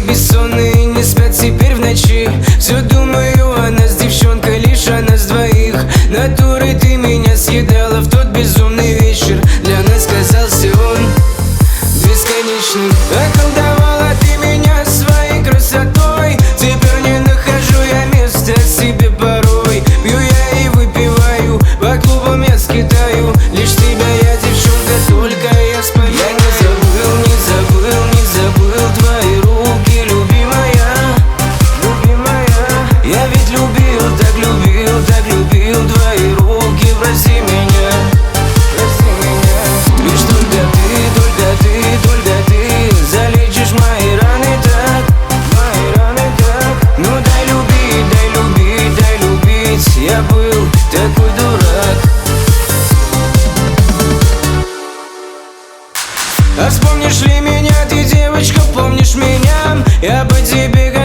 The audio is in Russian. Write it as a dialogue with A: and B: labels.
A: бессонные не спят теперь в ночи. Все думаю о нас, девчонка, лишь о нас двоих. Натурой ты меня съедала в тот безумный вечер. Для нас казался он бесконечным. Околдовала ты меня своей красотой. Теперь не нахожу я места себе порой. Пью я и выпиваю, по клубам я скитаю. Лишь тебя я, девчонка, только я вспоминаю. Я не забыл, не забыл, не забыл твои руки, любимая, любимая. Я ведь любил, так любил, так любил твои руки. Прости меня, прости меня. Лишь только ты залечишь мои раны так, мои раны так. Ну дай любить, дай любить, дай любить. Я был такой дурак. А вспомнишь ли меня, ты, девочка, помнишь меня? Я по тебе